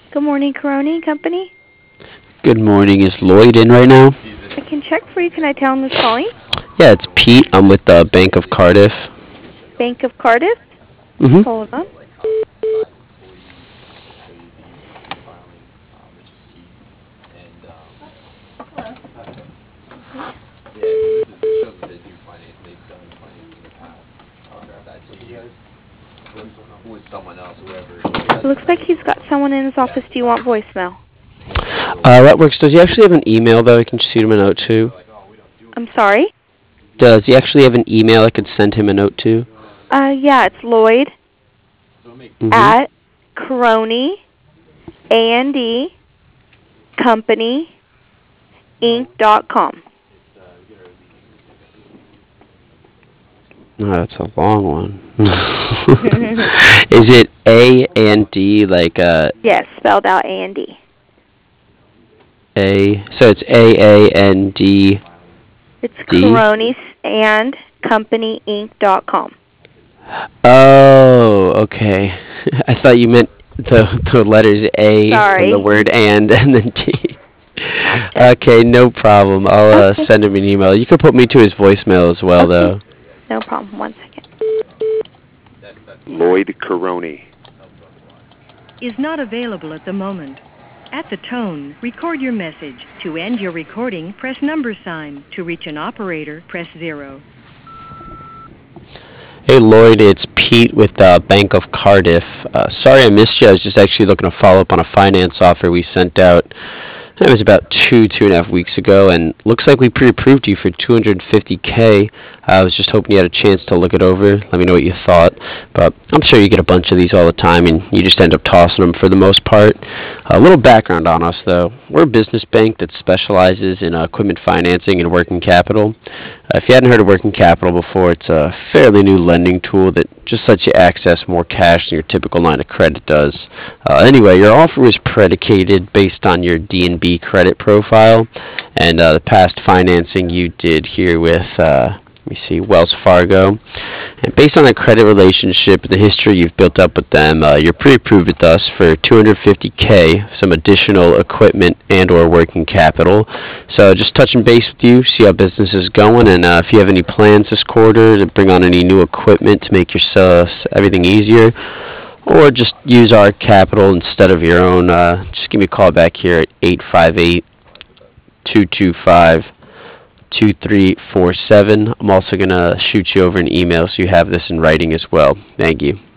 Good morning, Caroni Company. Good morning. Is Lloyd in right now? I can check for you. Can I tell him who's calling? Yeah, it's Pete. I'm with the Bank of Cardiff. Bank of Cardiff. Mm-hmm. Hold on. It looks like he's got someone in his office. Do you want voicemail? That works. Does he actually have an email that I can shoot him a note to? I'm sorry. Does he actually have an email I could send him a note to? Yeah, it's Lloyd Mm-hmm. at Caroni A&D Company Inc.com. Oh, that's a long one. Is it A and D like Yes, spelled out A&D. A? So it's AAND It's D. Caroni and Company Inc.com. Oh, okay. I thought you meant the letters A and the Sorry. word and then D. Gotcha. Okay, no problem. I'll Okay. send him an email. You could put me to his voicemail as well, Okay. though. No problem. 1 second. Lloyd Caroni. Is not available at the moment. At the tone, record your message. To end your recording, press #sign. To reach an operator, press 0. Hey, Lloyd, it's Pete with the Bank of Cardiff. Sorry I missed you. I was just actually looking to follow up on a finance offer we sent out. It was about 2.5 weeks ago, and looks like we pre-approved you for 250K. I was just hoping you had a chance to look it over. Let me know what you thought. But I'm sure you get a bunch of these all the time, and you just end up tossing them for the most part. A little background on us, though. We're a business bank that specializes in equipment financing and working capital. If you hadn't heard of working capital before, it's a fairly new lending tool that just lets you access more cash than your typical line of credit does. Anyway, your offer was predicated based on your D&B credit profile and the past financing you did here with, let me see, Wells Fargo. And based on that credit relationship and the history you've built up with them, you're pre-approved with us for 250K, some additional equipment and/or working capital. So just touching base with you, see how business is going, and if you have any plans this quarter to bring on any new equipment to make your everything easier, or just use our capital instead of your own, just give me a call back here at 858-225-2347. I'm also going to shoot you over an email so you have this in writing as well. Thank you.